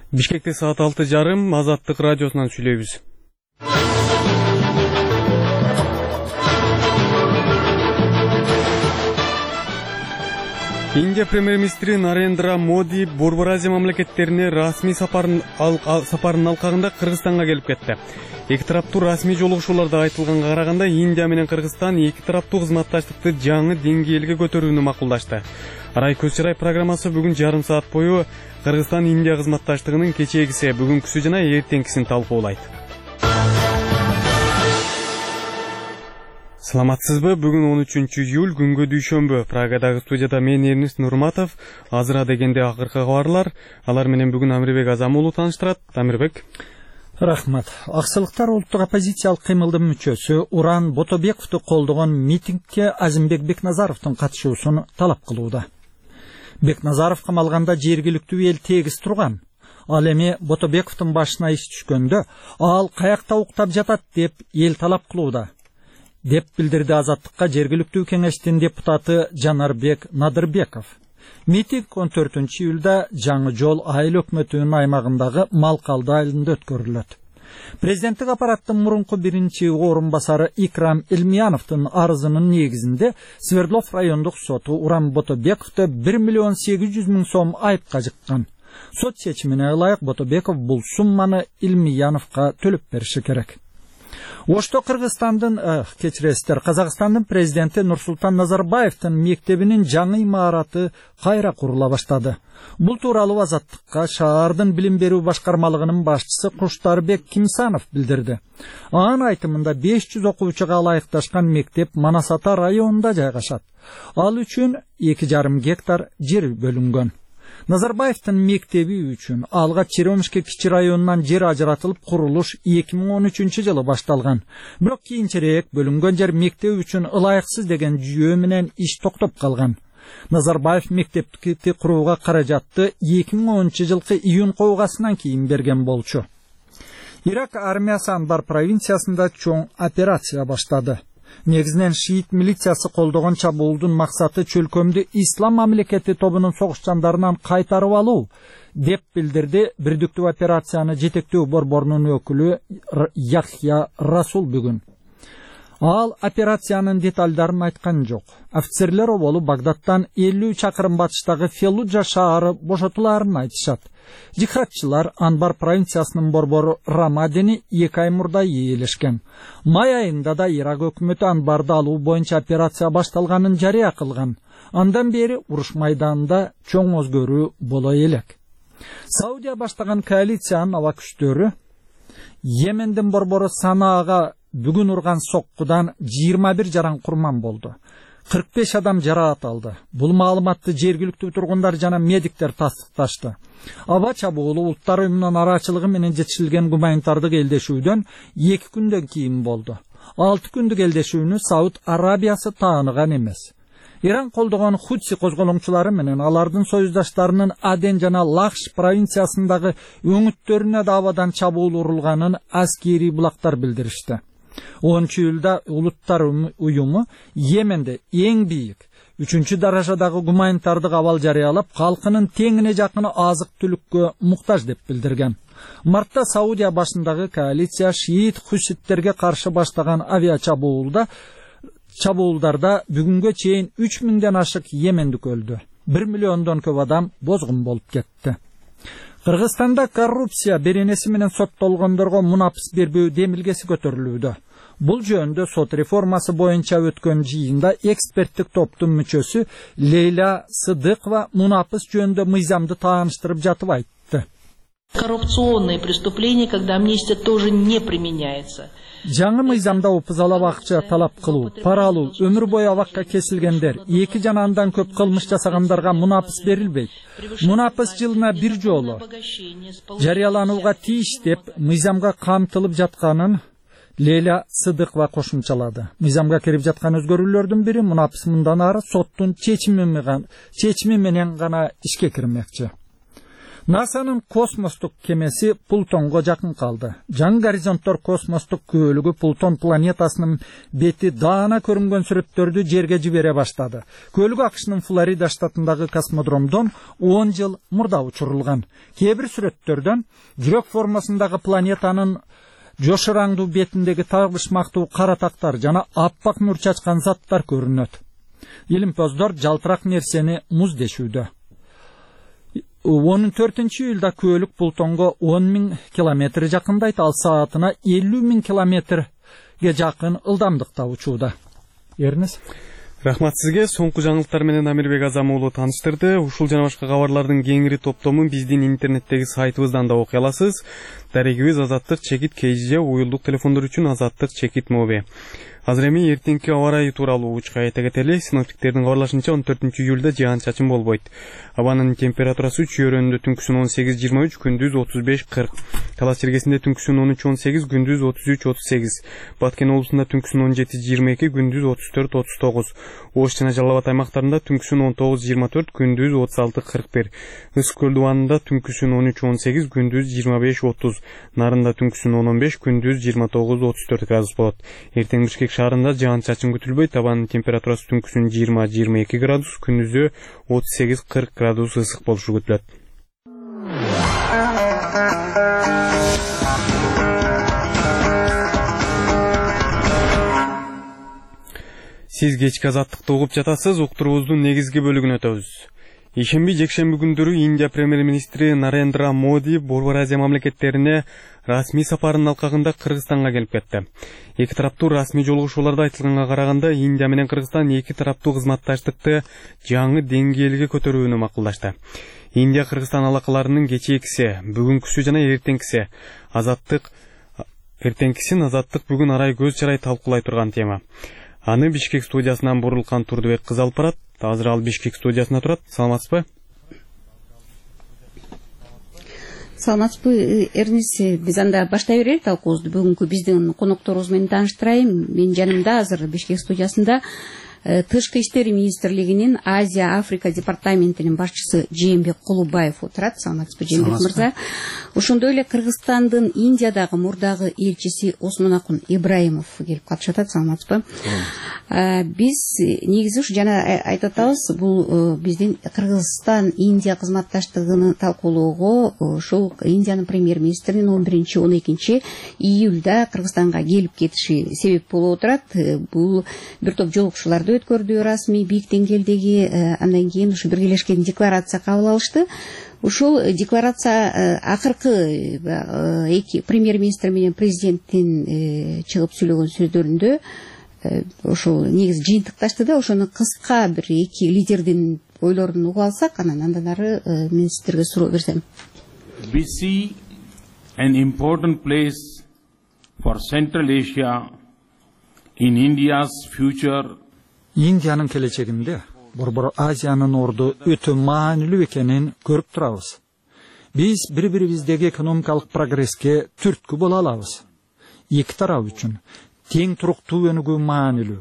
Бишкекте саат 6:30 Азаттык радиосунан сүйлөйбүз. Индия премьер-министри Нарендра Моди Борбор Азия мамлекеттерине расмий сапарынын алкагында Кыргызстанга келип кетти. Эки тараптуу расмий жолугушууларда айтылганга караганда Индия менен Кыргызстан эки тараптуу кызматташтыкты жаңы деңгээлге көтөрүүнү макулдашты. Арай көз-чырай программасы бүгүн жарым саат бою Кыргызстан-Индия кызматташтыгынын кечээгиси, бүгүнкүсү жана эртеңкисин талкуулайт. Саламатсызбы? Бүгүн 13-июль, күнгө дүйшөмбү. Прагадагы студияда мен Эрнис Нурматов. Азыра дегенде акыркы кабарлар. Алар менен бүгүн Амирбек Азамуулу тааныштырат. Амирбек. Рахмат. Аксылыктар улуттук оппозициялык кыймылдын мүчөсү Уран Ботобековду колдогон митингге Азимбек Бекназаровдун катышуусун талап кылууда. Бекназаров камалганда жергиликтүү эл тегиз турган. Ал эми Ботобековдун башына иш түшкөндө ал каякта уктап жатат деп эл талап кылууда, деп билдирди Азаттыкка жергиликтүү кеңештин депутаты Жанарбек Надырбеков. Митинг 14-июлда Жаңы жол айыл өкмөтүнүн аймагындагы Малкалды айылында өткөрүлөт. Президенттик аппараттын мурунку биринчи орун басары Икрам Элмияновдун арызынын негизинде Свердлов райондук соту Уран Ботобековду 1,8 миллион сом айыпка жыккан. Сот чечимине ылайык Ботобеков бул сумманы Элмияновго төлөп бериши керек. Ошто Казакстандын президенти Нурсултан Назарбаевдин мектебинин жаңы имараты кайра курула баштады. Бул тууралуу Азаттыкка шаардын билим берүү башкармалыгынын башчысы Куштарбек Кимсанов билдирди. Анын айтымында 500 окуучуга ылайыкташкан мектеп Манас Ата районунда жайгашат. Ал үчүн 2,5 гектар жер бөлүнгөн. Назарбаевдин мектеби үчүн алга Черемушка кичи районунан жер ажыратылып курулуш 2013 жылы башталган. Бирок кийинчерээк бөлүнгөн жер мектеп үчүн ылайыксыз деген жүйө менен иш токтоп калган. Назарбаев мектепти курууга каражатты 2010 жылкы июнь кобугасынан кийин берген болчу. Ирак армиясы Анбар провинциясында чоң операция баштады. Негизинен шиит милициясы колдогон чабуулдун максаты чөлкөмдү Ислам мамлекети тобунун согушчандарынан кайтарып алуу, деп билдирди бирдиктүү операцияны жетектөө борборунун өкүлү Яхья Расул бүгүн. Ал операциянын деталдарын айткан жок. Офицерлер оболу Багдадтан 50 чакырым батыштагы Феллуджа шаары бошотуларын айтышат. Жихадчылар Анбар провинциясынын борбору Рамадини 2 ай мурда ээлешкен. Май айында да Ирак өкмөтү Анбарды алуу боюнча операция башталганын жарыя кылган. Андан бери уруш майданында чоң өзгөрүү боло элек. Саудия баштаган коалициянын аба күчтөрү Йемендин борбору Санаага бүгүн урган соккудан 21 жаран курман болду. 45 адам жараат алды. Бул маалыматты жергиликтүү тургундар жана медиктер тастыкташты. Аба чабуулу улуттар уюмунун арачылыгы менен жетишилген гуманитардык элдешүүдөн 2 күндөн кийин болду. 6 күндүк элдешүүнү Сауд Арабиясы тааныган эмес. Иран колдогон Хутси козголоңчулары менен алардын союздаштарынын Аден жана Лахш провинциясындагы өңүттөрүнө да абадан чабуул урулганын аскери булактар билдиришти. 10-июлда улуттар уюму Йеменде эң бийик 3-даражадагы гуманитардык абал жарыялап, калкынын теңине жакын азык-түлүккө муктаж деп билдирген. Мартта Саудия башындагы коалиция шиит хуситтерге каршы баштаган чабуулдарда бүгүнгө чейин 3000ден ашык йемендик өлдү. 1 миллиондон көп адам бозгун болуп кетти. Кыргызстанда коррупция беренеси менен соттолгондорго мунапыс бербөө демилгеси көтөрүлүүдө. Бул жөнүндө сот реформасы боюнча өткөн жыйында эксперттик топтун мүчөсү Лейла Сыдыкова мунапыс жөнүндө мыйзамды тааныштырып жатып айтты. Коррупционные преступления, когда амнистия тоже не применяется. Жаңы мыйзамда опузалап акча талап кылуу, пара алуу, өмүр бою абакка кесилгендер, 2 жана андан көп кылмыш жасагандарга мунапыс берилбейт. Мунапыс жылына 1 жолу жарыяланууга тийиш деп мыйзамга камтылып жатканын Лейла Сыдыкова кошумчалады. Мыйзамга кирип жаткан өзгөрүүлөрдүн бири мунапыс мындан ары соттун чечими менен гана ишке кирмекчи. НАСАнын космостук кемеси Плутонго жакын калды. Жаңы горизонттор космостук көөлүгү Плутон планетасынын бети даана көрүнгөн сүрөттөрдү жерге жибере баштады. Көөлүк АКШнын Флорида штатындагы космодромдон 10 жыл мурда учурулган. Кээ бир сүрөттөрдөн жүрөк формасындагы планетанын жошураңдуу бетиндеги табышмактуу кара тактар жана аппак нур чачкан заттар көрүнөт. Илимпоздор жалтырак нерсени муз дешүүдө. 14-июлда көөлүк Плутонго 10.000 километр жакындайт, ал саатына 50.000 километрге жакын ылдамдыкта учууда. Эрнес. Рахмат сизге. Соңку жаңылыктар менен Амирбек Азам уулу тааныштырды. Ушул жана башка кабарлардын кеңири топтомун биздин интернеттеги сайтыбыздан да окуй аласыз. Дарегибиз Азаттык чекит KG, уюлдук телефондор үчүн Азаттык чекит моби. Азыр эми эртеңки аба ырайы тууралуу учка айта кетели. Синоптиктердин кабарлашынча 14-июлда жаан-чачын болбойт. Абанын температурасы чөйрөндө түнкүсүн 18-23, күндүз 35-40. Талас жергесинде түнкүсүн 13-18, күндүз 33-38. Баткен облусунда түнкүсүн 17-22, күндүз 34-39. Ош жана Жалал Абад аймактарында түнкүсүн 19-24, күндүз 36-41. Ысык көл дубанында түнкүсүн 13-18, күндүз 25-30. Нарында түнкүсүн 10-15, күндүз 29-34 градус болот. Эртең Бишкек шаарында жаан-чачын күтүлбөйт. Абанын температурасы түнкүсүн 20-22 градус, күндүзү 38-40 градус ысык болушу күтүлөт. Сиз кечки Азаттыкты угуп жатасыз. Уктуруубуздун негизги бөлүгүнө өтөбүз. Ишемби жекшемби күндөрү Индия премьер-министри Нарендра Моди Борбор Азия мамлекеттерине расмий сапарынын алкагында Кыргызстанга келип кетти. Эки тараптуу расмий жолугушууларда айтылганга караганда Индия менен Кыргызстан эки тараптуу кызматташтыкты жаңы деңгээлге көтөрүүнү макулдашты. Индия Кыргызстан алакаларынын кечээкиси, бүгүнкүсү жана эртеңкисин Азаттык бүгүн арай көз чарай талкуулай турган тема. Аны Бишкек студиясынан Бурулкан Турдубек кыз алып барат. Азыр ал Бишкек студиясында турат. Саламатсызбы? Саламатсызбы, Эрнис. Биз анда баштай берели талкуубузду. Бүгүнкү биздин конокторубуз менен тааныштырайын. Менин жанымда азыр Бишкек студиясында Тышкы иштер министрлигинин Азия Африка департаментинин башчысы Жээнбек Кулубаев отурат. Саламатсызбы, Жээнбек мырза. Ошондой эле Кыргызстандын Индиядагы мурдагы элчиси Осмонакун Ибраимов келип катышып атат. Саламатсызбы. Биз негизи ушу жана айтып атабыз, бул биздин Кыргызстан Индия кызматташтыгын талкуулоого ушул Индиянын премьер-министринин 11-12 июлда Кыргызстанга келип кетиши себеп болуп отурат. Бул бир топ жолугушууларды өткөрдү, расмий бийик деңгээлдеги, андан кийин ушу биргелешкен декларация кабыл алышты. Ушул декларация акыркы эки премьер-министр менен президенттин чыгып сүйлөгөн сөздөрүндө ошол негизи жыйынтыкташты да, ошону кыска бир эки лидердин ойлорун угуп алсак, андан ары мен сиздерге суроо берсем. We see an important place for Central Asia in India's future. Индиянын келечегинде Борбор Азиянын орду өтө маанилүү экенин көрүп турабыз. Биз бири-бирибиздеги экономикалык прогресске түрткү боло алабыз. Эки тарап үчүн тең туруктуу өнүгүү маанилүү.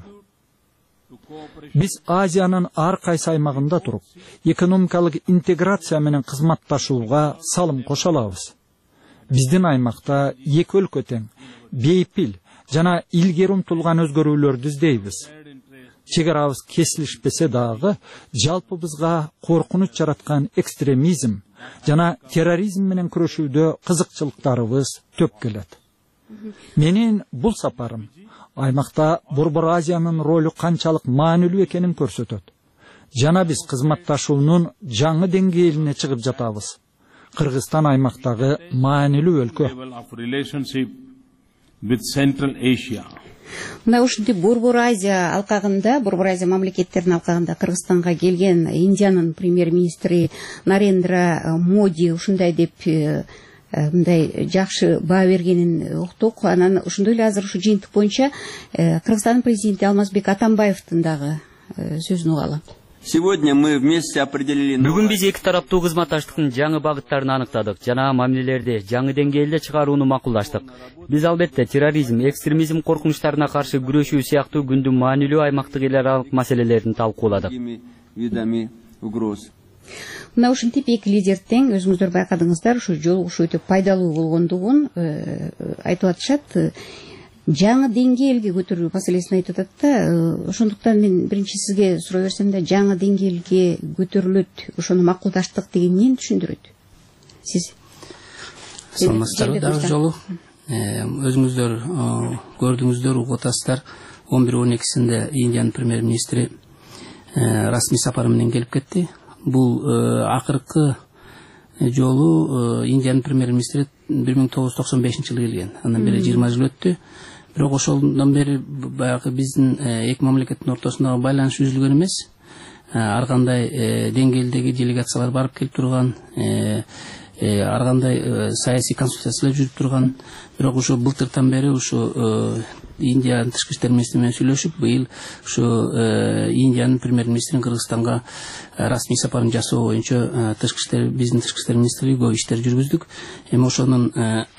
Биз Азиянын ар кайсы аймагында туруп, экономикалык интеграция менен кызматташууга салым кошо алабыз. Биздин аймакта эки өлкө тең, бейпил жана илгери умтулган өзгөрүүлөрдү издейбиз. Чек арабыз кесилишпесе дагы, жалпыбызга коркунуч жараткан экстремизм жана терроризм менен күрөшүүдө кызыкчылыктарыбыз төп келет. Менин бул сапарым аймакта Борбор Азиянын ролу канчалык маанилүү экенин көрсөтөт. Жана биз кызматташуунун жаңы деңгээлине чыгып жатабыз. Кыргызстан аймактагы маанилүү өлкө. Мына ушинтип Борбор Азия алкагында, Борбор Азия мамлекеттеринин алкагында Кыргызстанга келген Индиянын премьер-министри Нарендра Моди ушундай деп мындай жакшы баа бергенин уктук. Анан ошондой эле азыр ушу жыйынтык боюнча Кыргызстандын президенти Алмазбек Атамбаевдин дагы сөзүн угалы. Бүгүн биз эки тараптуу кызматташтыктын жаңы багыттарын аныктадык жана мамилелерди жаңы деңгээлде чыгарууну макулдаштык. Биз албетте терроризм, экстремизм коркунучтарына каршы күрөшүү сыяктуу күндүн маанилүү аймактык эл аралык маселелерин талкууладык. Мына ушинтип эки лидер тең, өзүңүздөр байкадыңыздар, ушу жолугушуу өтө пайдалуу болгондугун айтып атышат. Жаңы деңгээлге көтөрүү маселесин айтып атат да, ошондуктан мен биринчи сизге сурай берсем да, жаңы деңгээлге көтөрүлөт, ошону макулдаштык деген эмнени түшүндүрөт? Сиз саламатсыздарбы дагы жолу. Өзүңүздөр көрдүңүздөр, угуп атасыздар. 11-12-синде Индиянын премьер-министри расмий сапары менен келип кетти. Бул акыркы жолу Индиянын премьер-министри 1995-жылы келген. Андан бери 20 жыл өттү. Бирок ошондон бери баягы биздин эки мамлекеттин ортосундагы байланыш үзүлгөн эмес. Ар кандай деңгээлдеги делегациялар барып келип турган, ар кандай саясий консультациялар жүрүп турган. Бирок ошо былтыртан бери ошо Индиянын тышкы иштер министри менен сүйлөшүп, быйыл ошо Индиянын премьер-министринин Кыргызстанга расмий сапарын жасоо боюнча биздин тышкы иштер министрлиги көп иштер жүргүздүк. Эми ошонун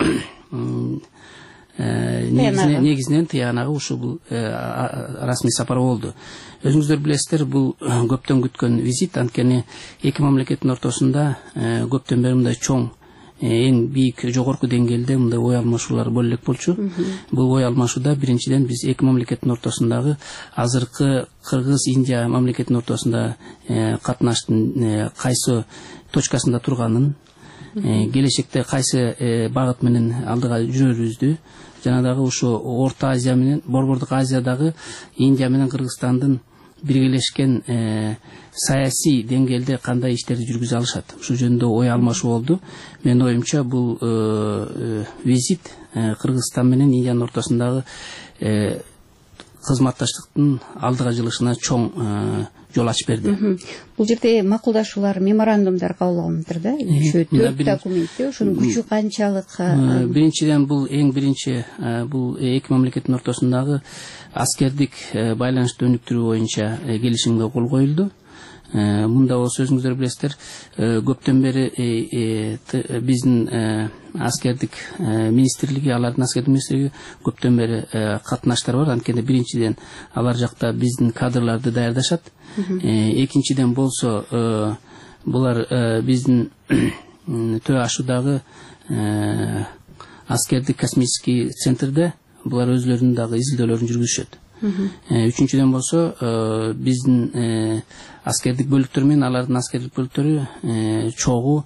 негизинен тыянагы ушу бул расмий сапар болду. Өзүңүздөр билесиздер, бул көптөн күткөн визит, анткени эки мамлекеттин ортосунда көптөн бери мындай чоң, эң бийик, жогорку деңгээлде мындай ой алмашуулар боло элек болчу. Бул ой алмашууда биринчиден биз эки мамлекеттин ортосундагы азыркы Кыргыз-Индия мамлекеттин ортосунда катнаштын кайсы точкасында турганын, келечекте кайсы багыт менен алдыга жүрөрүбүздү, жана дагы ошо Орто Азия менен Борбордук Азиядагы Индия менен Кыргызстандын биргелешкен саясий деңгээлде кандай иштерди жүргүзө алышат, ушул жөнүндө ой алмашуу болду. Менин оюмча бул визит Кыргызстан менен Индиянын ортосундагы кызматташтыктын алдыга жылышына чоң жол ачып берди. Бул жерде макулдашуулар, меморандумдар кабыл алынып да, 4 документте, ошонун күчү канчалык? Биринчиден бул эң биринчи бул эки мамлекеттин ортосундагы аскердик байланышты өнүктүрүү боюнча келишимге кол коюлду. Мында болсо өзүңүздөр билесиздер, көптөн бери биздин аскердик министрлиги, алардын аскердик министрлиги көптөн бери катнаштар бар. Анткени биринчиден алар жакта биздин кадрларды даярдашат. Экинчиден болсо булар биздин Төө Ашуудагы аскердик космический центрде булар өзлөрүнүн дагы изилдөөлөрүн жүргүзүшөт. Үчүнчүдөн болсо биздин аскердик бөлүктөр менен алардын аскердик бөлүктөрү чогуу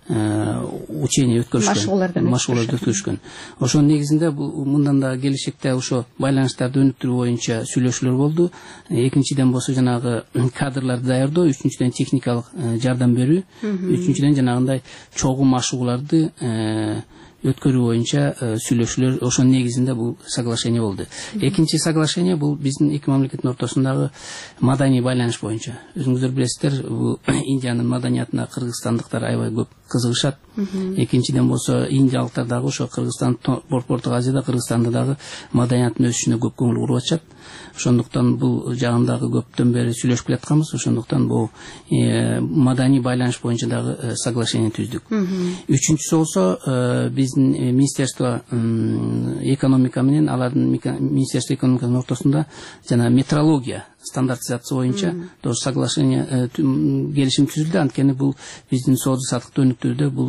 учение өткөрүшкөн, машыгууларды өткөрүшкөн. Ошонун негизинде мындан да келечекте ошо байланыштарды өнүктүрүү боюнча сүйлөшүүлөр болду. Экинчиден болсо жанагы кадрларды даярдоо, үчүнчүдөн техникалык жардам берүү, үчүнчүдөн жанагындай чогуу машыгууларды өткөрүү боюнча сүйлөшүүлөр, ошонун негизинде бул соглашение болду. Экинчи соглашение бул биздин эки мамлекеттин ортосундагы маданий байланыш боюнча. Өзүңүздөр билесиздер, бул Индиянын маданиятына кыргызстандыктар аябай көп кызыгышат. Экинчиден болсо индиялыктар дагы ошо Кыргызстан, Борбордук Азияда Кыргызстандын дагы маданияттын өсүшүнө көп көңүл буруп атышат. Ошондуктан бул жагындагы көптөн бери сүйлөшүп келатканбыз. Ошондуктан бул маданий байланыш боюнча дагы соглашение түздүк. Үчүнчүсү болсо биздин министерство экономика менен алардын министерство экономиканын ортосунда жана метрология стандартизация боюнча тоже соглашение келишим түзүлдү. Анткени бул биздин соода саттыкты өнүктүрүүдө бул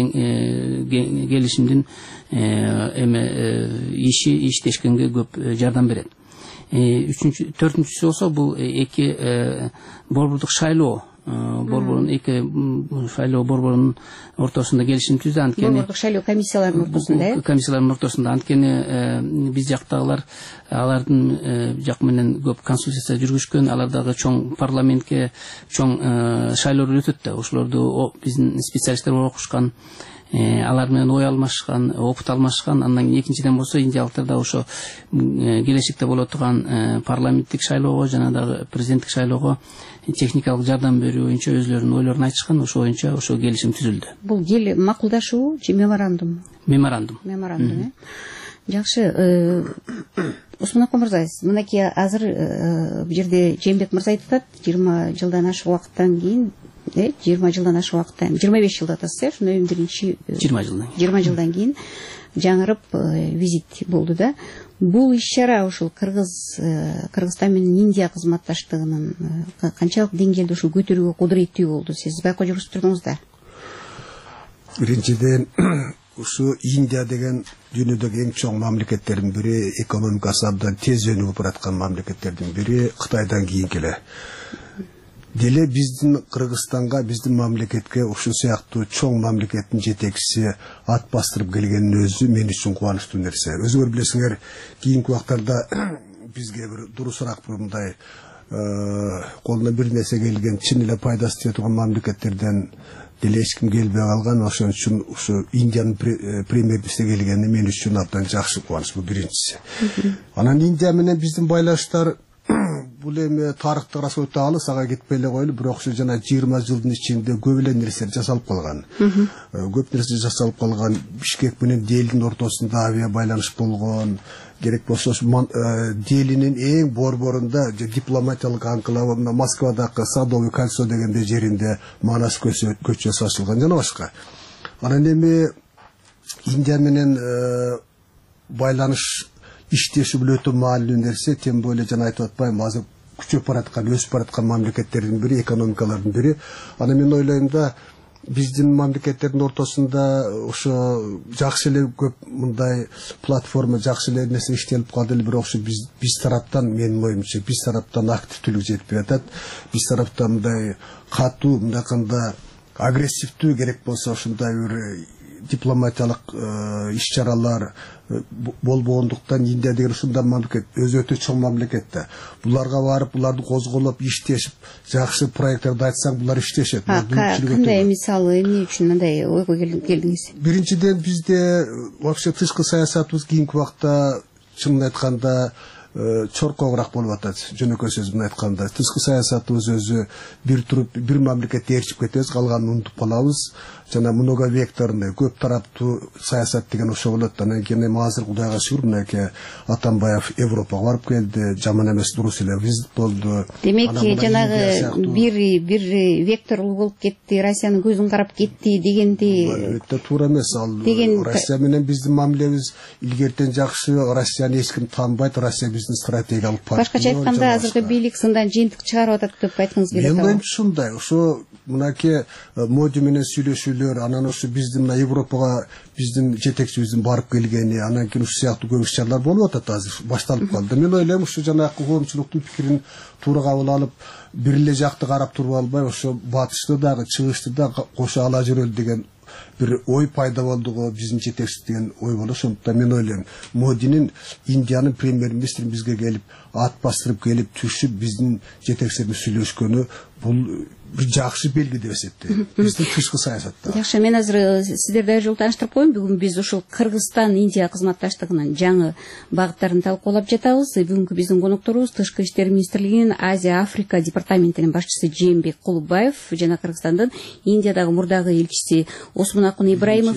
келишимдин иштешкенге көп жардам берет. Төртүнчүсү болсо бул эки борбордук шайлоо борборунун ортосунда келишим түздү. Анткени борбордук шайлоо комиссияларынын ортосунда, комиссиялардын ортосунда, анткени биз жактагылар алардын жак менен көп консультация жүргүзүшкөн, алар дагы чоң парламентке чоң шайлоолор өтөт да, ошолорду биздин специалисттер окушкан, алар менен ой алмашкан, опыт алмашкан. Андан кийин экинчиден болсо индиялыктар да ошо келечекте боло турган парламенттик шайлоого жана дагы президенттик шайлоого техникалык жардам берүү боюнча өзлөрүнүн ойлорун айтышкан. Ошо боюнча ошо келишим түзүлдү. Бул макулдашуу же меморандум? Меморандум. Жакшы. Усман мырза, мынакей азыр бул жерде Жээнбек мырза айтып атат, 20 жылдан ашык убакыттан кийин 20 жылдан ашык убакыттан 25 жылда атасы, ошондой биринчи 20 жылдан кийин жаңырып визит болду да. Бул иш-чара ушул Кыргызстан менен Индия кызматташтыгынын канчалык деңгээлде ушул көтөрүүгө кудуреттүү болду? Сиз байкоо жүргүзүп турдуңуз да. Биринчиден ушу Индия деген дүйнөдөгү эң чоң мамлекеттердин бири, экономикасы абдан тез өнүгүп бараткан мамлекеттердин бири, Кытайдан кийин келе. Деле биздин Кыргызстанга, биздин мамлекетке ушул сыяктуу чоң мамлекеттин жетекчиси ат бастырып келгенин өзү мен үчүн кубанычтуу нерсе. Өзүңөр билесиңер, кийинки убактарда бизге бир дурусураак мындай колуна бир нерсе келген, чын эле пайдасы тие турган мамлекеттерден деле эч ким келбей калган. Ошон үчүн ушу Индиянын премьер-министри келгени мен үчүн абдан жакшы кубаныч, бул биринчиси. Анан Индия менен биздин байланыштар бул эми тарыхтык расчетто алыс ага кетпей эле коелу, бирок ушу жана 20 жылдын ичинде көп эле нерселер жасалып калган. Көп нерсе жасалып калган. Бишкек менен Делинин ортосунда авиа байланыш болгон. Керек болсо Делинин эң борборунда дипломатиялык анклавы Москвадагы Садовый кольцо дегенде жеринде Манас көчөсү ачылган жана башка. Анан эми Индия менен байланыш иштеши бул өтө маанилүү нерсе, тем более жана айтып атпайм, азыр күчөп бараткан, өсүп бараткан мамлекеттердин бири, экономикалардын бири. Анан мен ойлойм да, биздин мамлекеттердин ортосунда ошо жакшы эле көп мындай платформа, жакшы эле нерсе иштелип калды эле, бирок ошо биз тараптан, менин оюмча, биз тараптан активдүүлүк жетпей атат. Биз тараптан мындай катуу, мындайканда агрессивдүү, керек болсо ушундай бир дипломатиялык иш-чаралар болбогондуктан Индия деген ушундай мамлекет, өзү өтө чоң мамлекет да. Буларга барып, буларды козголоп, иштешип, жакшы проекттарды айтсаң, булар иштешет. Кандай мисалы, эмне үчүн мындай ойго келдиңиз? Биринчиден бизде вообще тышкы саясатыбыз кийинки убакта чынын айтканда чоркогураак болуп атат. Жөнөкөй сөз менен айтканда, тышкы саясатыбыз өзү бир мамлекетте ээрчип кетебиз, калганын унутуп калабыз. Жана многовекторный, көп тараптуу саясат деген ошо болот. Анан кийин эми азыр Кудайга шүгүр, мынакей Атамбаев Европага барып келди, жаман эмес дурус эле визит болду. Демек, жанагы бир векторлуу болуп кетти, Россиянын көзүн карап кетти дегенди. Өтө туура эмес. Ал Россия менен биздин мамилебиз илгертен жакшы, Россияны эч ким таанбайт, Россия биздин стратегиялык партнер. Башкача айтканда, азыркы бийлик сындан жыйынтык чыгарып атат деп айткыңыз келет. Мен оюмча ушундай, ошо мынакей Моди менен сүйлөшүүлөр, анан ошо биздин мына Европага биздин жетекчибиздин барып келгени, анан кийин ушул сыяктуу көп иш-чаралар болуп атат, азыр башталып калды. Мен ойлойм, ушу жанагы коомчулуктун пикирин туура кабыл алып, бир эле жакты карап туруп албай, ошо батышты дагы, чыгышты да кошо ала жүрөлү деген бир ой пайда болду го, биздин жетекчи деген ой болду. Ошондуктан мен ойлойм, Модинин Индиянын премьер-министри бизге келип, ат бастырып келип, түшүп биздин жетекчилерге сүйлөшкөнү, бул бир жакшы белги деп эсептейм. Биздин тышкы саясатта. Жакшы, мен азыр сиздерди жол тааныштырып коеюн. Бүгүн биз ушул Кыргызстан Индия кызматташтыгынын жаңы багыттарын талкуулап жатабыз. Бүгүнкү биздин конокторубуз Тышкы иштер министрлигинин Азия Африка департаментинин башчысы Жээнбек Кулубаев жана Кыргызстандын Индиядагы мурдагы элчиси Осмон Акун Ибраимов.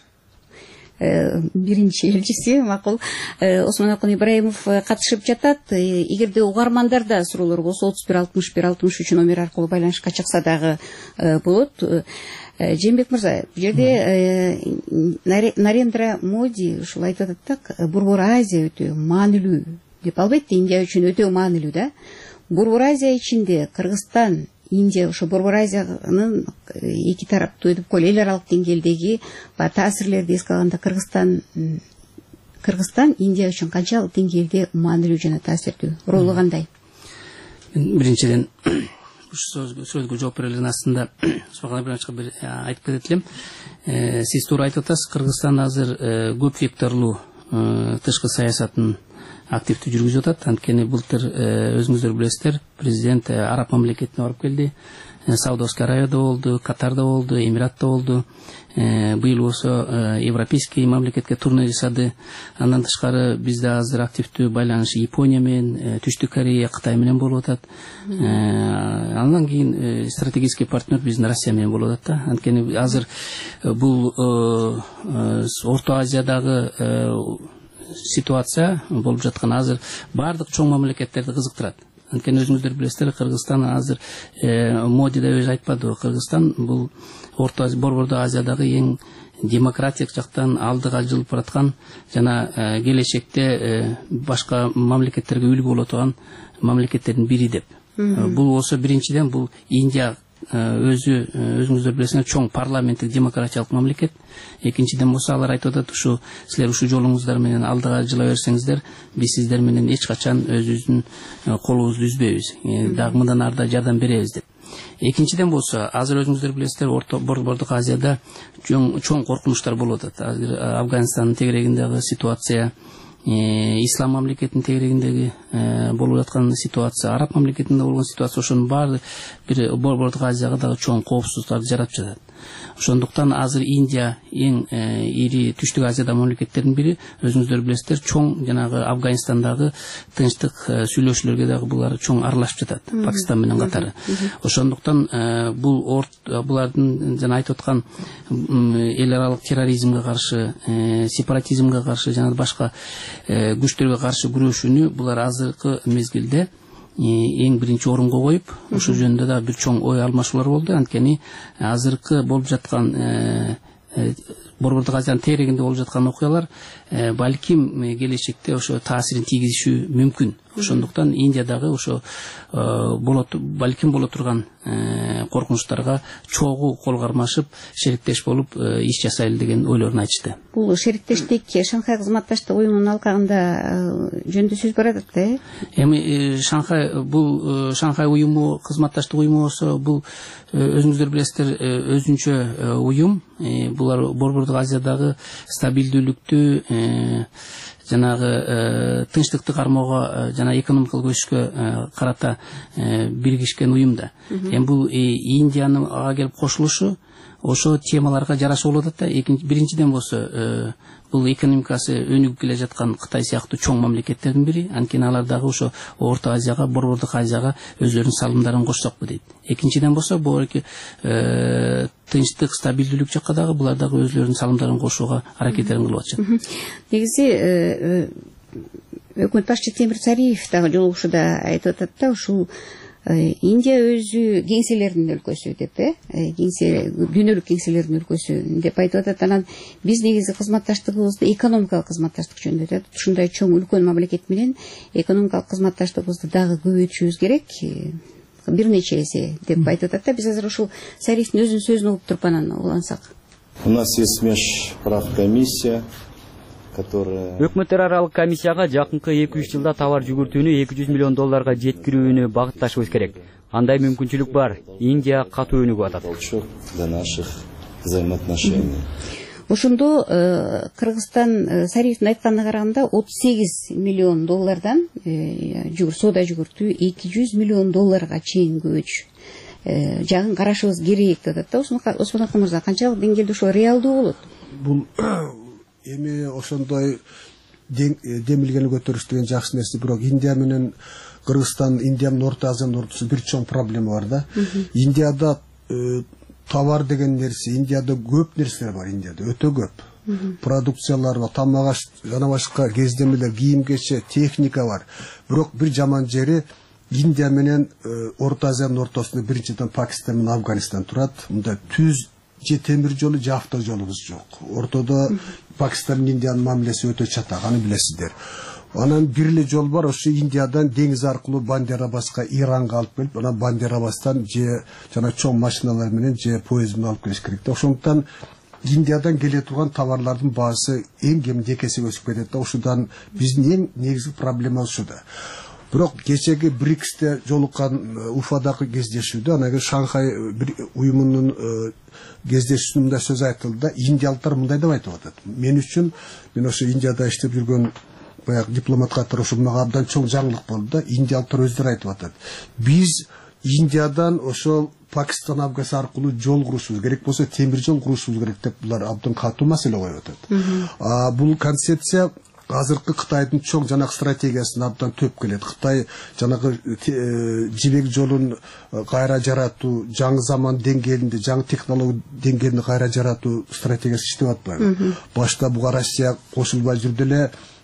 Биринчи элчиси, макул, Осмон Акун Ибраимов катышып жатат. Эгерде угармандарда суроолор болсо 31-61-63 номер аркылуу байланышка чыкса дагы болот. Жээнбек мырза, бул жерде Нарендра Моди ушул айтып атат да, Борбор Азия өтө маанилүү деп. Албетте Индия үчүн өтө маанилүү да. Борбор Азия ичинде Кыргызстан, Индия, ошо Борбор Азиянын эки тараптуу деп коелу, эл аралык деңгээлдеги таасирлерди эске алганда Кыргызстан Индия үчүн канчалык деңгээлде маанилүү жана таасирдүү, ролу кандай? Биринчиден ушу сөзгө жооп берелин астында бир айтып кетет элем. Сиз туура айтып атасыз, Кыргызстан азыр көп векторлуу тышкы саясатын активдүү жүргүзүп атат. Анткени былтыр өзүңүздөр билесиздер, президент араб мамлекетине барып келди. Саудовская Аравияда болду, Катарда болду, Эмиратта болду. Быйыл болсо европейский мамлекетке турне жасады. Андан тышкары бизде азыр активдүү байланыш Япония менен, Түштүк Корея, Кытай менен болуп атат. Андан кийин стратегический партнер биздин Россия менен болуп атат да. Анткени азыр бул Орто Азиядагы ситуация болуп жаткан азыр бардык чоң мамлекеттерди кызыктырат. Анткени өзүңүздөр билесиздер, Кыргызстан азыр Моди да өзү айтпады, Кыргызстан бул Борбордук Азиядагы эң демократик жактан алдыга жылып бараткан жана келечекте башка мамлекеттерге үлгү боло турган мамлекеттердин бири деп. Бул болсо биринчиден бул Индия өзүңүздөр билесиңер чоң парламенттик демократиялык мамлекет. Экинчиден болсо алар айтып атат, ушу силер ушу жолуңуздар менен алдыга жыла берсеңиздер, биз сиздер менен эч качан өзүбүздүн колубузду үзбөйбүз, дагы мындан ары да жардам беребиз деп. Экинчиден болсо, азыр өзүңүздөр билесиздер, Борбордук Азияда чоң коркунучтар болуп атат. Азыр Афганистандын тегерегиндеги ситуация, ислам мамлекетинин тегерегиндеги болуп аткан ситуация, араб мамлекетинде болгон ситуация, ошонун баары бир Борбордук Азияга дагы чоң коопсуздуктарды жаратып жатат. Ошондуктан азыр Индия эң ири Түштүк Азияда мамлекеттердин бири. Өзүңүздөр билесиздер, чоң жанагы Афганистандагы тынчтык сүйлөшүүлөргө дагы булар чоң аралашып жатат, Пакистан менен катары. Ошондуктан булардын жана айтып аткан эл аралык терроризмге каршы, сепаратизмге каршы жана башка күчтөргө каршы күрөшүүнү булар азыркы мезгилде эң биринчи орунга коюп, ошол жөнүндө да бир чоң ой алмашуулар болду. Анткени азыркы болуп жаткан Борбордук Азиянын тегерегинде болуп жаткан окуялар балким келечекте ошо таасирин тийгизиши мүмкүн. Ошондуктан Индиядагы ошо балким боло турган коркунучтарга чогуу кол кармашып, шериктеш болуп иш жасайлы деген ойлорун айтышты. Бул шериктештик Шанхай кызматташтык уюмунун алкагында жөнүндө сөз бар атат да. Эми Шанхай уюму, кызматташтык уюму болсо, бул өзүңүздөр билесиздер, өзүнчө уюм. Булар Борбордук Азиядагы стабилдүүлүктү, жанагы тынчтыкты кармоого жана экономикалык өсүшкө карата биригишкен уюм да. Эми бул Индиянын ага келип кошулушу ошо темаларга жараша болуп атат да. Биринчиден болсо, бул экономикасы өнүгүп келе жаткан Кытай сыяктуу чоң мамлекеттердин бири. Анткени алар дагы ошо Орто Азияга, Борбордук Азияга өзлөрүнүн салымдарын кошсокпу дейт. Экинчиден болсо, бул тынчтык, стабилдүүлүк жакка дагы булар дагы өзлөрүнүн салымдарын кошууга аракеттерин кылып атышат. Негизи өкмөт башчы Темир Цариев дагы жолугушууда айтып атат да, ушул Индия өзү кеңселердин өлкөсү деп, дүйнөлүк кеңселердин өлкөсү деп айтып атат. Анан биз негизи кызматташтыгыбызды экономикалык кызматташтык жөнүндө айтат. Ушундай чоң үлкөн мамлекет менен экономикалык кызматташтыгыбызды дагы көбөйтүшүбүз керек, бир нече эсе деп айтып атат да. Биз азыр ушул Цариевдин өзүнүн сөзүн угуп туруп анан улансак. У нас есть межправкомиссия, Өкмөттөр аралык комиссияга жакынкы 2-3 жылда товар жүгүртүүнү $200 миллион жеткирүүнү багытташыбыз керек. Андай мүмкүнчүлүк бар. Индия катуу өнүгүп атат. Ошондо Кыргызстан Цариевдин айтканына караганда $38 миллион соода жүгүртүү $200 миллион чейин көбөйтүш жагын карашыбыз керек деп атат да. Осмон Ака мырза, канчалык деңгээлде ошо реалдуу болот? Бул эми ошондой демилгени көтөрүш деген жакшы нерсе, бирок Индия менен Кыргызстан, Индия менен Орто Азиянын ортосунда бир чоң проблема бар да. Индияда товар деген нерсе, Индияда көп нерселер бар, Индияда өтө көп. Продукциялар бар, тамак аш, жана башка кездемелер, кийим кече, техника бар. Бирок бир жаман жери, Индия менен Орто Азиянын ортосунда биринчиден Пакистан менен Афганистан турат. Мында түз же темир жолу, же авто жолубуз жок. Ортодо Пакистан менен Индиянын мамилеси өтө чатак, аны билесиздер. Анан бир эле жол бар, ошо Индиядан деңиз аркылуу Бандер-Аббаска, Иранга алып келип, анан Бандер-Аббастан же жана чоң машиналар менен же поезд менен алып келиш керек да. Ошондуктан Индиядан келе турган товарлардын баасы эң кеминде 2 эсе өсүп кетет да. Ошондон биздин эң негизги проблема ушуда. Бирок кечеги БРИКСте жолуккан Уфадагы кездешүүдө, анан Шанхай уюмунун кездешүүсүндө сөз айтылды да, индиялыктар мындай деп айтып атат. Мен үчүн, мен ошо Индияда иштеп жүргөн баягы дипломат катары ошо мага абдан чоң жаңылык болду да. Индиялыктар өздөрү айтып атат. Биз Индиядан ошо Пакистан, Афганистан аркылуу жол курушубуз керек болсо, темир жол курушубуз керек деп булар абдан катуу маселе коюп атат. Бул концепция азыркы Кытайдын чоң жанагы стратегиясына абдан төп келет. Кытай жанагы жибек жолун кайра жаратуу, жаңы заман деңгээлинде, жаңы технология деңгээлинде кайра жаратуу стратегиясы иштеп атпайбы? Башта буга Россия кошулбай жүрдү эле,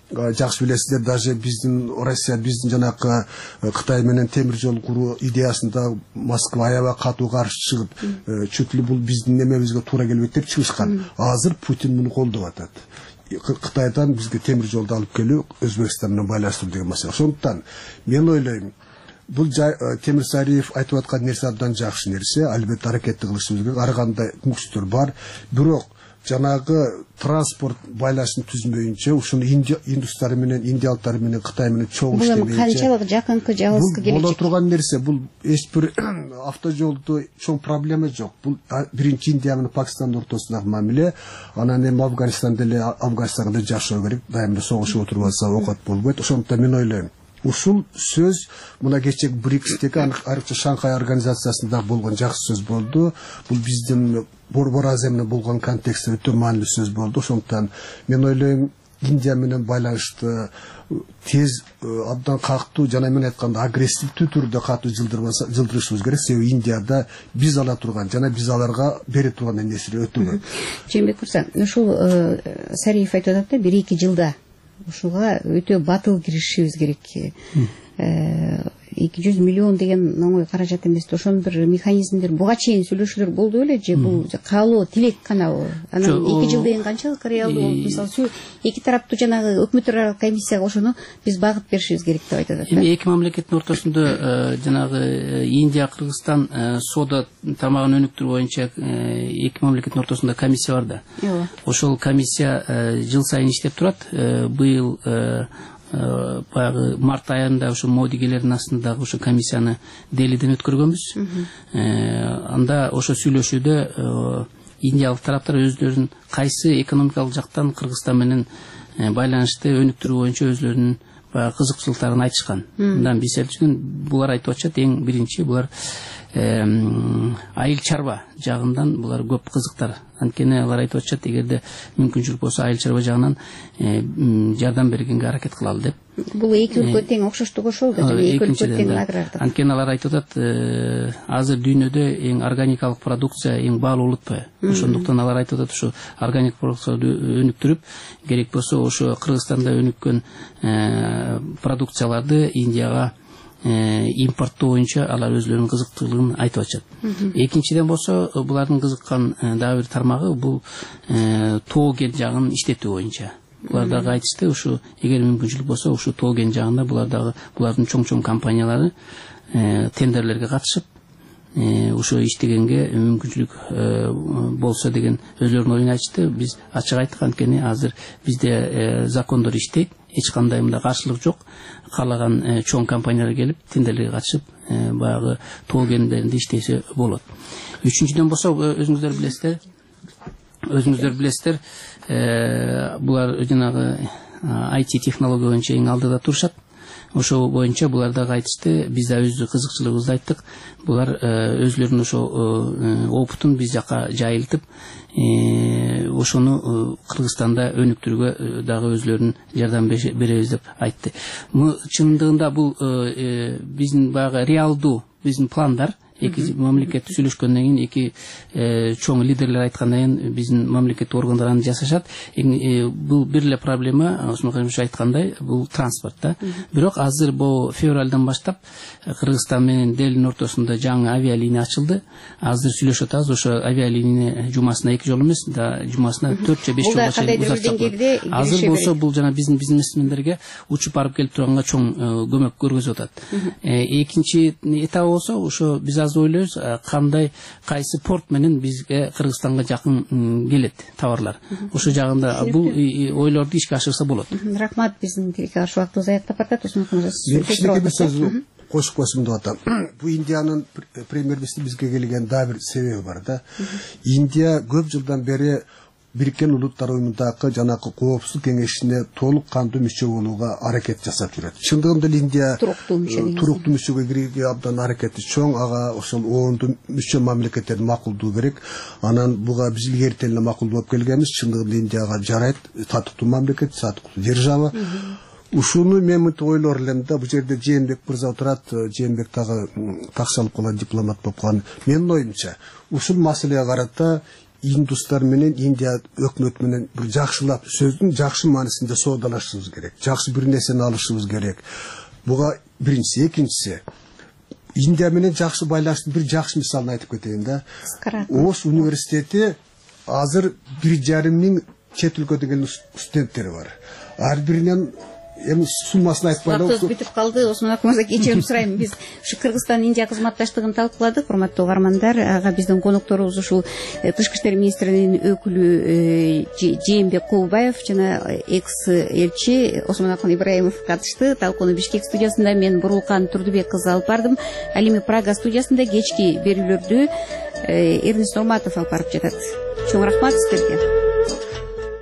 жакшы билесиздер, даже биздин Россия, биздин жанакы Кытай менен темир жол куруу идеясында Москва аябай катуу каршы чыгып, чуть ли бул биздин немебизге туура келбейт деп чыгышкан. Азыр Путин муну колдоп атат. Кытайдан бизге темир жолду алып келүү, Өзбекстан менен байланыштыруу деген маселе. Ошондуктан мен ойлойм, бул Темирсариев айтып аткан нерсе абдан жакшы нерсе, албетте аракетти кылышыбыз керек. Ар кандай мүмкүнчүлүктөр бар. Бирок жанагы транспорт байланыштын түзмөйүнчө ушуну индустар менен, индиялыктар менен, Кытай менен чоң иштебейинче. Бул канчалык жакынкы жалгыз келечек. Боло турган нерсе, бул эч бир автожолду чоң проблема жок. Бул биринчи Индия менен Пакистан ортосундагы мамиле. Анан эми Афганистан деле, Афганистанда жашоо керек. Дайыма согушуп отуруп алса окат болбойт. Ошондуктан мен ойлойм, ушул сөз мына кечек БРИКСтеги, айрыкча Шанхай организациясында болгон жакшы сөз болду. Бул биздин Борбор Азия менен болгон контекстте өтө маанилүү сөз болду. Ошондуктан мен ойлойм, Индия менен байланышты тез, абдан кактуу, жана мен айтканда агрессивдүү түрдө катуу жылдырышыбыз керек. Себеби Индияда биз ала турган жана биз аларга бере турган нерселер өтө көп. Жээнбек мырза, ушул Сариев айтып атат да, 1-2 жылда ушуга өтө батыл киришишибиз керек. 200 миллион деген оңой каражат эмес. Ошон бир механизмдер буга чейин сүйлөшүүлөр болду беле же бул каалоо, тилек гана? Анан 2 жыл деген канчалык реалдуу болуп, мисалы эки тараптуу жанагы өкмөттөр аралык комиссияга ошону биз багыт беришибиз керек деп айтат. Эми эки мамлекеттин ортосунда жанагы Индия, Кыргызстан соода тармагын өнүктүрүү боюнча эки мамлекеттин ортосунда комиссия бар да. Ошол комиссия жыл сайын иштеп турат. Быйыл баягы март айында ошо модигелердин астындагы ошо комиссияны Делиден өткөргөнбүз. Анда ошо сүйлөшүүдө индиялык тараптар өздөрүнүн кайсы экономикалык жактан Кыргызстан менен байланышты өнүктүрүү боюнча өзлөрүнүн баягы кызыкчылыктарын айтышкан. Мындан бисел булар айтып атышат, эң биринчи булар айыл чарба жагынан булар көп кызыктар. Анткени алар айтып атышат, эгерде мүмкүнчүлүк болсо айыл чарба жагынан жардам бергенге аракет кылалы деп. Бул эки өлкө тең окшоштугу ошол да, эки өлкө тең агрардык. Анткени алар айтып атат, азыр дүйнөдө эң органикалык продукция эң баалуулутпу. Ошондуктан алар айтып атат, ушу органик продукцияны өнүктүрүп, керек болсо ошо Кыргызстанда өнүккөн продукцияларды Индияга импорттоо боюнча алар өзлөрүнүн кызыктуулугун айтып атышат. Экинчиден болсо булардын кызыккан дагы бир тармагы бул тоо кен жагын иштетүү боюнча. Булар дагы айтышты, ушу эгер мүмкүнчүлүк болсо ушу тоо кен жагында булардын чоң компаниялары тендерлерге катышып ушу иштегенге мүмкүнчүлүк болсо деген өзлөрүнүн оюн айтышты. Биз ачык айттык, анткени азыр бизде закондор иштейт, эч кандай мында каршылык жок. Каалаган чоң компаниялар келип тендерлерге катышып баягы тоо кендеринде иштесе болот. Үчүнчүдөн болсо өзүңүздөр билесиздер, булар жанагы IT технология боюнча эң алдыда турушат. Ошо боюнча булар дагы айтышты, биз да өз кызыкчылыгыбызды айттык. Булар өзлөрүнүн ошо опытун биз жака жайылтып, ошону Кыргызстанда өнүктүрүүгө дагы өзлөрүнүн жардам беребиз деп айтты. Чындыгында бул биздин баягы реалдуу биздин пландар. Эки мамлекет сүйлөшкөндөн кийин, эки чоң лидерлер айткандан кийин биздин мамлекеттик органдар аны жасашат. Бул бир эле проблема, ошондой айткандай, бул транспорт да. Бирок азыр бул февралдан баштап Кыргызстан менен Делинин ортосунда жаңы авиалиния ачылды. Азыр сүйлөшүп атабыз, ошо авиалиния жумасына 2 жол эмес, да жумасына 4 же 5 жолго чейин узартат. Азыр болсо бул жана биздин бизнесмендерге учуп барып келип турганга чоң көмөк көргөзүп атат. Экинчи этабы болсо ошо биз ойлойбуз, кандай кайсы порт менен бизге Кыргызстанга жакын келет товарлар. Ошо жагында бул ойлорду ишке ашырса болот. Рахмат, биздин каршы убактыбыз аяктап барат. Сөз кошуп койсом деп атам. Бул Индиянын премьер-министри бизге келген дагы бир себеби бар да. Индия көп жылдан бери Бириккен Улуттар Уюмундагы жанакы коопсуздук кеңешине толук кандуу мүчө болууга аракет жасап жүрөт. Чындыгында Индия туруктуу мүчөгө кирүүгө абдан аракети чоң. Ага ошол оондуу мүчө мамлекеттердин макулдугу керек. Анан буга биз илгертен эле макул болуп келгенбиз. Чындыгында Индияга жарайт, татыктуу мамлекет, татыктуу держава. Ушуну мен мынтип ойлор элем да, бул жерде Жээнбек мырза турат, Жээнбек дагы такшалып калган дипломат болуп калган. Менин оюмча, ушул маселеге карата индустар менен Индия өкмөтү менен бир жакшылап сөздүн жакшы маанисинде соодалашышыбыз керек. Жакшы бир нерсени алышыбыз керек. Буга биринчиси, экинчиси Индия менен жакшы байланыштын бир жакшы мисалын айтып кетейин да. Ош университети азыр 1,5 миң чет өлкөдөн келген студенттери бар. Ар биринен эми суммасын айтпайлы. Вакытыбыз бүтүп калды. Осмон акымыздан кечирим сурайм. Биз ушу Кыргызстан Индия кызматташтыгын талкууладык. Урматтуу угармандар, ага биздин конокторубуз ушул Тышкы иштер министринин өкүлү Жээнбек Кулбаев жана экс элчи Осмон Акын Ибраимов катышты. Талкууну Бишкек студиясында мен Бурулкан Турдубек кызы алып бардым. Ал эми Прага студиясында кечки берүүлөрдү Эрнест Нурматов алып барып жатат. Чоң рахмат сиздерге.